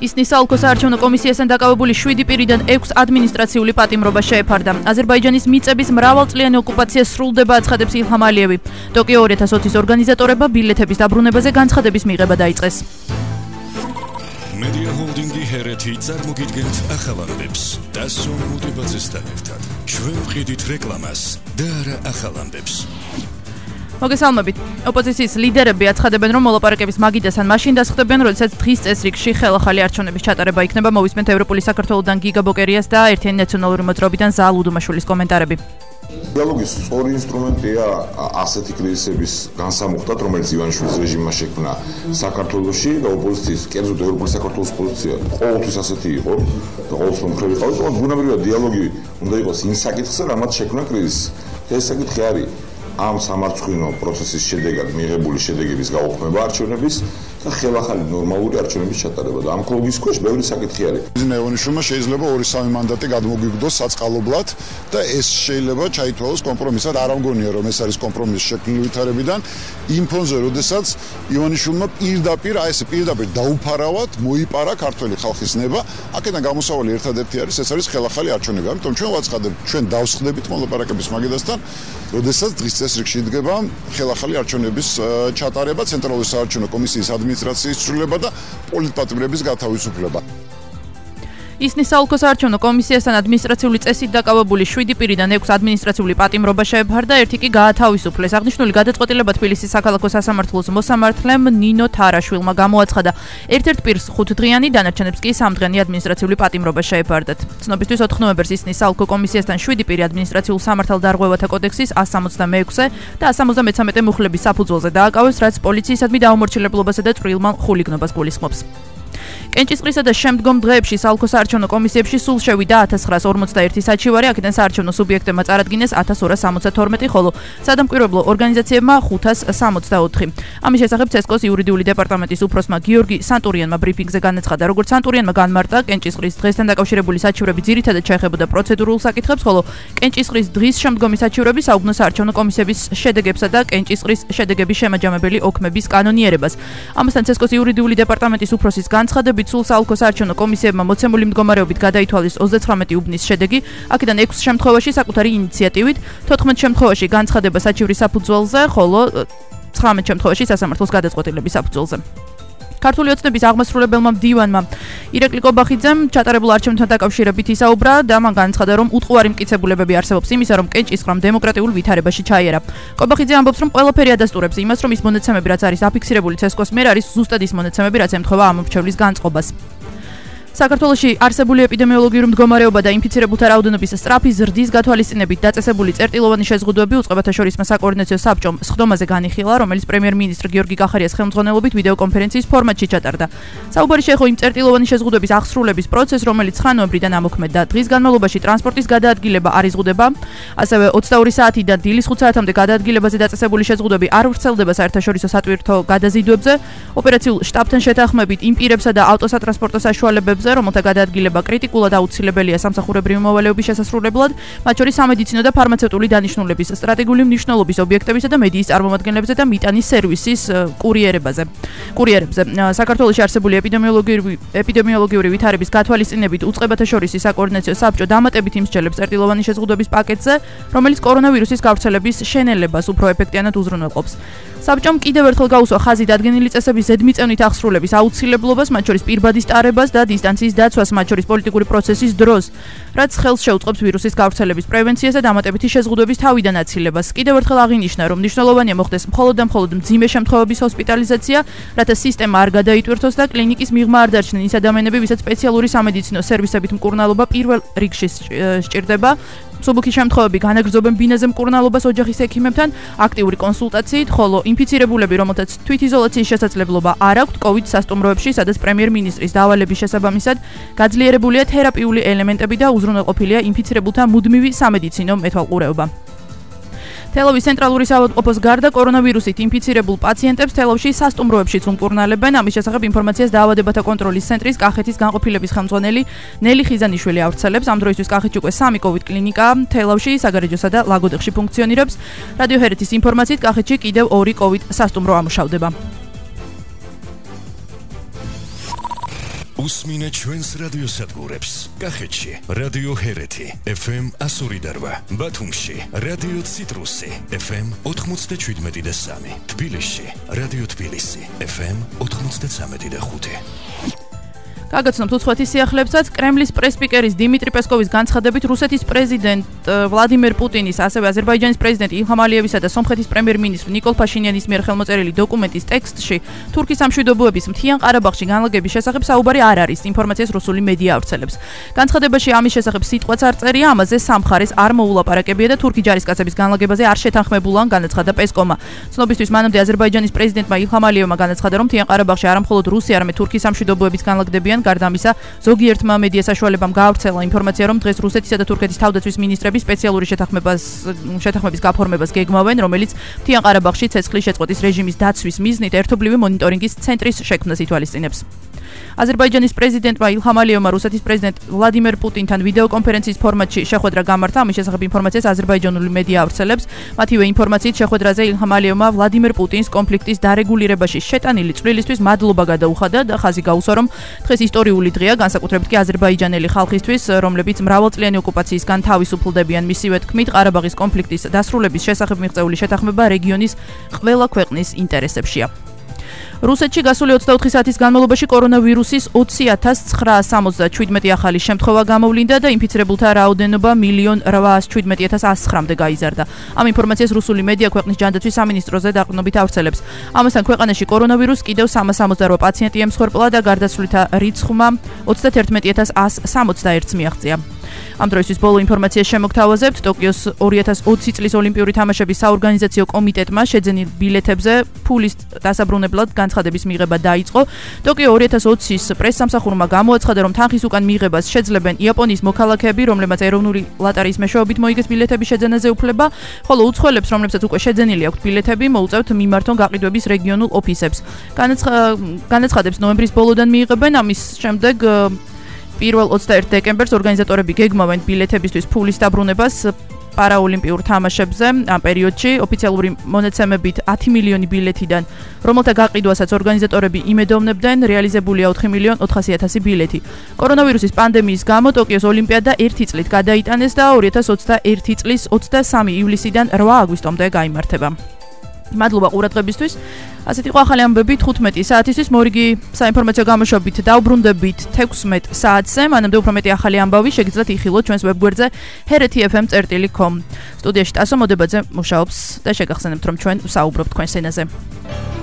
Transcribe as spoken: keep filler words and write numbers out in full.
ისნის საოლქო საარჩევნო კომისიასთან დაკავებული შვიდი პირიდან ექვს ადმინისტრაციული პატიმრობა შეეფარდა. აზერბაიჯანის მიწების მრავალწლიანი ოკუპაცია სრულდება, აცხადებს ილჰამ ალიევი. ტოკიო ორი ათას ოცის ორგანიზატორებმა ბილეთების დაბრუნებაზე განცხადების მიღება დაიწყეს. Media Holdingi Hereti წარმოგიდგენთ ახალამდებს და სომხურებაცესთან ერთად. ჩვენ ვყიდით რეკლამას და არა ახალამდებს. მოგესალმებით. ოპოზიციის ლიდერები აცხადებენ, რომ მოლაპარაკების მაგიდასთან მაშინ დასხდებიან, როდესაც დღის წესრიგში ხელახალი არჩევნების ჩატარება იქნება. მოვისმენთ ევროპული საქართველოსთან გიგა ბოკერიას და ერთიანი ნაციონალური მოძრაობიდან ზაალ უდუმაშვილის კომენტარები. დიალოგის სწორი ინსტრუმენტია ასეთი კრიზისების განსამუხტად, რომელიც ივანიშვილის რეჟიმმა შექმნა საქართველოში და ოპოზიციის, კერძოდ ევროპული საქართველოს პოზიცია ყოველთვის ასეთი იყო და ყოველთვის მომხრე იყო, თუმცა ბუნებრივია დიალოგი უნდა იყოს იმ საკითხზე, რამაც შექმნა კრიზისი. ეს საკითხი არის ამ სამარცხვინო პროცესის შედეგად მიღებული შედეგების გაუქმება არჩევნების და ხელახალი ნორმალური არჩევნების ჩატარება და ამ კლუბის ქვეშ ბევრი საკითხი არის. ივანიშვილმა შეიძლება ორი სამი მანდატი გადმოგვიგდოს საწყალობლად და ეს შეიძლება ჩაითვალოს კომპრომისად. არ ამგონია რომ ეს არის კომპრომისი შექმნილი ვითარებიდან იმ ფონზე, როდესაც ივანიშვილმა პირდაპირ აი ესე პირდაპირ დაუფარავად მოიპარა ქართველი ხალხის ნება. აქედან გამოსავალი ერთადერთი არის, ეს არის ხელახალი არჩევნები. ამიტომ ჩვენ ვაცხადებთ, ჩვენ დავსხდებით მოლაპარაკების მაგიდასთან, როდესაც დღის წესრიგში იდგება ხელახალი არჩევნების ჩატარება, ცენტრალური საარჩევნო კომისიის ადმინისტრაციის ცვლილება და პოლიტპატიმრების გათავისუფლება. ისნის საოლქო საარჩევნო კომისიასთან ადმინისტრაციული წესით დაკავებული შვიდი პირიდან ექვს ადმინისტრაციული პატიმრობა შეეფარდა, ერთი კი გაათავისუფლეს. აღნიშნული გადაწყვეტილება თბილისის საქალაქო სასამართლოს მოსამართლემ ნინო თარაშვილმა გამოაცხადა. ერთ-ერთ პირს ხუთდღიანი, დანარჩენებს კი სამდღიანი ადმინისტრაციული პატიმრობა შეეფარდათ. ცნობისთვის ოთხ ნოემბერს ისნის საოლქო კომისიასთან შვიდი პირი ადმინისტრაციულ სამართალდარღვევათა კოდექსის one seventy-six და one seventy-three მუხლების საფუძველზე დააკავეს, რაც პოლიციისადმი დაუმორჩილებლობასა და წვრილმან ხულიგნობას გულისხმობს. კენჭისყრისა და შემდგომ დღეებში საოლქო საარჩევნო კომისიებში სულ შევიდა one thousand nine hundred forty-one საჩივარი, აქედან საარჩევნო სუბიექტებმა წარადგინეს one thousand two hundred seventy-two, ხოლო სადამკვირვებლო ორგანიზაციებმა five hundred sixty-four. ამის შესახებ ცესკოს იურიდიული დეპარტამენტის უფროსმა გიორგი სანტურიანმა ბრიფინგზე განაცხადა, როგორც სანტურიანმა განმარტა, კენჭისყრის დღესთან დაკავშირებული საჩივრები ძირითადად შეეხებოდა პროცედურულ საკითხებს, ხოლო კენჭისყრის დღის შემდგომი საჩივრები საუბნო საარჩევნო კომისიების შედეგებსა და კენჭისყრის შედეგების შემაჯამებელი ოქმების კანონიერებას. ამასთან ცესკოს იურიდიული დეპარტამენტის უფროსის განცხადებით სულ საოლქო საარჩევნო კომისიებმა მოცემული მდგომარეობით გადაითვალეს ოცდათხმეტი უბნის შედეგი, აქედან ექვს შემთხვევაში საკუთარი ინიციატივით, თოთხმეტ შემთხვევაში განცხადება საჩივრის საფუძველზე, ხოლო ცხრამეტ შემთხვევაში სასამართლოს გადაწყვეტილების საფუძველზე. ქართული ოცნების აღმასრულებელმა მდივანმა ირაკლი კობახიძემ ჩატარებულ არჩევნებთან დაკავშირებით ისაუბრა და მან განაცხადა, რომ უტყუარი მტკიცებულებები არსებობს იმისა, რომ კენჭისყრამ დემოკრატიულ ვითარებაში ჩაიერა. კობახიძე ამბობს, რომ ყველაფერი ადასტურებს იმას, რომ ის მონაცემები, რაც არის აფიქსირებული ცესკოს მიერ, არის ზუსტად ის მონაცემები, რაც ემთხვევა ამ მრჩევლის განწყობას. საქართველოში არსებული ეპიდემიოლოგიური მდგომარეობა და ინფიცირებულთა რაოდენობის სწრაფი ზრდის გათვალისწინებით დაწესებული წერტილოვანი შეზღუდვები უწყებათა შორის საკოორდინაციო საბჭომ სხდომაზე განიხილა, რომელიც პრემიერ-მინისტრ გიორგი კახარიას ხელმძღვანელობით ვიდეო კონფერენციის ფორმატში ჩატარდა. საუბარი შეეხო იმ წერტილოვანი შეზღუდვების ახსრულების პროცესს, რომელიც ცხრა ნოემბრიდან ამოქმედდა. დღის განმავლობაში ტრანსპორტის გადაადგილება არ იზღუდება, ასევე ოცდაორი საათიდან დილის ხუთ საათამდე გადაადგილებაზე დაწესებული შეზღუდვები არ ვრცელდება საერთაშორისო სატვირთო გადაზიდვებზე. ოპერაციულ შტაბთან შეთანხმებით იმ პირებსა და ავტოსატრანსპორტო საშუალებებს, რომელთა გადაადგილება კრიტიკულად აუცილებელია სამსახურებრივი მოვალეობის შესასრულებლად, მათ შორის სამედიცინო და ფარმაცევტული დანიშნულების, სტრატეგიული მნიშვნელობის ობიექტებისა და მედიის წარმომადგენლებზე და მიტანის სერვისის კურიერებაზე. კურიერებზე. საქართველოში არსებული ეპიდემიოლოგიური ეპიდემიოლოგიური ვითარების გათვალისწინებით უწყებათა შორის საკოორდინაციო საბჭო დამატებით იმსჯელებს წერტილოვანი შეზღუდვების პაკეტზე, რომელიც კორონავირუსის გავრცელების შენელებას უფრო ეფექტიანად უზრუნველყოფს. საბჭომ კიდევ ერთხელ გაუსვა ხაზი დადგენილი წესების ზედმიწევნით ახსრულების აუცილებლობას, მათ შორის პირბადის ტარებას და დისტანციის დაცვას, მათ შორის პოლიტიკური პროცესის დროს, რაც ხელს შეუწყობს ვირუსის გავრცელების პრევენციას და დამატებითი შეზღუდვების თავიდან აცილებას. კიდევ ერთხელ აღინიშნა, რომ მნიშვნელოვანია მოხდეს მხოლოდ და მხოლოდ მძიმე შემთხვევების ჰოსპიტალიზაცია, რათა სისტემა არ გადაიტვირთოს და კლინიკის მიღმა არ დარჩნენ ის ადამიანები, ვისაც სპეციალური სამედიცინო სერვისებით მკურნალობა პირველ რიგში სჭირდება. მსუბუქი შემთხვევები განაგრძობენ ბინაზე მკურნალობას ოჯახის ექიმებთან, აქტიური კონსულტაციით, ხოლო ინფიცირებულები, რომელთაც თვითიზოლაციის შესაძლებლობა არ აქვთ კოვიდ სასტუმროებში, სადაც პრემიერ-მინისტრის დავალების შესაბამისად გაძლიერებულია თერაპიული ელემენტები და უზრუნველყოფილია ინფიცირებულთა მუდმივი სამედიცინო მეთვალყურეობა. თელავის ცენტრალური საავადმყოფოს გარდა კორონავირუსით ინფიცირებულ პაციენტებს თელავში სასტუმროებშიც უმკურნალებენ. ამის შესახებ ინფორმაციას დაავადებათა კონტროლის ცენტრის კახეთის განყოფილების ხელმძღვანელი ნელი ხიზანიშვილი ავრცელებს. ამ დროისთვის კახეთში უკვე სამი კოვიდ კლინიკა თელავში, საგარეჯოსა და ლაგოდეხში ფუნქციონირებს. რადიო ჰერეთის ინფორმაციით კახეთში კიდევ ორი კოვიდ სასტუმრო ამუშავდება. უსმინე ჩვენს რადიოსადგურებს. კახეთში რადიო ჰერეთი ეფ ემ one oh eight, ბათუმში რადიო ციტრუსი ეფ ემ ninety-seven და three, თბილისში რადიო თბილისი ეფ ემ ninety-three და five. გაგაცნობთ უცხოეთის სიახლეებსაც. კრემლის პრესპიკერის დიმიტრი პესკოვის განცხადებით რუსეთის პრეზიდენტ ვლადიმერ პუტინის, ასევე აზერბაიჯანის პრეზიდენტ ილჰამ ალიევისა და სომხეთის პრემიერ-მინისტრ ნიკოლ ფაშინიანის მიერ ხელმოწერილი დოკუმენტის ტექსტში თურქის სამშვიდობოების მთიან ყარაბაღში განლაგების შესახებ საუბარი არ არის, ინფორმაციას რუსული მედია ავრცელებს. განცხადებაში ამის შესახებ სიტყვაც არ წერია, ამაზე სამ მხარეს არ მოულაპარაკებია და თურქი ჯარისკაცების განლაგებაზე არ შეთანხმებულან, განაცხადა პესკოვმა. ცნობისთვის მანამდე აზერბაიჯანის პრეზიდენტმა ილჰამ ალიევმა განაცხადა, რომ მთიან ყარაბაღში არამხოლოდ რუსი, არამედ თურქის სამშვიდობოების განლაგდებიან. გარდა ამისა, ზოგიერთმა მედია საშუალებამ გაავრცელა ინფორმაცია, რომ დღეს რუსეთისა და თურქეთის თავდაცვის მინისტრები სპეციალური შეთანხმებას შეთანხმების გაფორმებას გეგმავენ, რომელიც მთიან ყარაბაღში ცეცხლის შეწყვეტის რეჟიმის დაცვის მიზნით ერთობლივი მონიტორინგის ცენტრის შექმნას ითვალისწინებს. აზერბაიჯანის პრეზიდენტმა ილჰამ ალიევმა რუსეთის პრეზიდენტ ვლადიმერ პუტინთან ვიდეო კონფერენციის ფორმატში შეხვედრა გამართა. ამის შესახებ ინფორმაციას აზერბაიჯანული მედია ავრცელებს. მათივე ინფორმაციით შეხვედრაზე ილჰამ ალიევმა ვლადიმერ პუტინს კონფლიქტის დარეგულირებაში შეტანილი წვლილისთვის მადლობა გადაუხადა და ხაზი გაუსვა, რომ დღეს ისტორიული დღეა, განსაკუთრებით კი აზერბაიჯანელი ხალხისთვის, რომლებიც მრავალწლიანი ოკუპაციისგან თავისუფლდებიან. მისივე თქმით, ყარაბაღის კონფლიქტის დასრულების შესახებ მიღწეული შეთანხმება რეგიონის ყველა ქვეყნის ინტერესებშია. რუსეთში გასული ოცდაოთხი საათის განმავლობაში კორონავირუსის ოცი ათას ცხრაას სამოცდაშვიდმეტი ახალი შემთხვევა გამოვლინდა და ინფიცირებულთა რაოდენობა მილიონ რვაას შვიდმეტი ათას ასი ცხრამდე გაიზარდა. ამ ინფორმაციას რუსული მედია ქვეყნის ჯანდაცვის სამინისტროზე დაყრდნობით ავრცელებს. ამასთან ქვეყანაში კორონავირუსს კიდევ სამას სამოცდარვა პაციენტი ემსხვერპლა და გარდაცვლილთა რიცხვმა ოცდათერთმეტი ათას ასს სამოცდაერთს მიაღწია. ამ დროისთვის ბოლო ინფორმაციას შემოგთავაზებთ. ტოკიოს ორი ათას ოცი წლის ოლიმპიური თამაშების საორგანიზაციო კომიტეტმა შეძენილ ბილეთებზე ფულის დასაბრუნებლად განცხადების მიღება დაიწყო. ტოკიო ორი ათას ოცის პრესსამსახურმა გამოაცხადა, რომ თანხის უკან მიღებას შეძლებენ იაპონიის მოქალაქეები, რომლებმაც ეროვნული ლოტარიის მეშვეობით მოიგეს ბილეთების შეძენაზე უფლება, ხოლო უცხოელებს, რომლებსაც უკვე შეძენილი აქვთ ბილეთები, მოუწევთ მიმართონ გაყიდვების რეგიონულ ოფისებს. განაცხადებს ნოემბრის ბოლოდან მიიღებენ, ამის შემდეგ პირველ ოცდაერთ დეკემბერს ორგანიზატორები გეგმავენ ბილეთებისთვის ფულის დაბრუნებას პარაოლიმპიურ თამაშებზე. ამ პერიოდში ოფიციალური მონაცემებით ათი მილიონი ბილეთიდან, რომელთა გაყიდვასაც ორგანიზატორები იმედოვნებდნენ, რეალიზებულია ოთხი მილიონი ოთხასი ათასი ბილეთი. კორონავირუსის პანდემიის გამო ტოკიოს ოლიმპიადა ერთი წლით გადაიტანეს და ორი ათას ოცდაერთი წლის ოცდასამი ივლისიდან რვა აგვისტომდე გაიმართება. მადლობა ყურადღებისთვის. ასეთ იყო ახალი ამბები თხუთმეტი საათისთვის. მორიგი საინფორმაციო გამოშვებით დავბრუნდებით თექვსმეტ საათზე. მანამდე უფრო მეტი ახალი ამბავი შეგიძლიათ იხილოთ ჩვენს ვებგვერდზე ჰერეთი ეფ ემ წერტილი კომ. სტუდიაში ტასო მოდებაძე მუშაობს და შეგახსენებთ, რომ ჩვენ ვსაუბრობთ თქვენს ენაზე.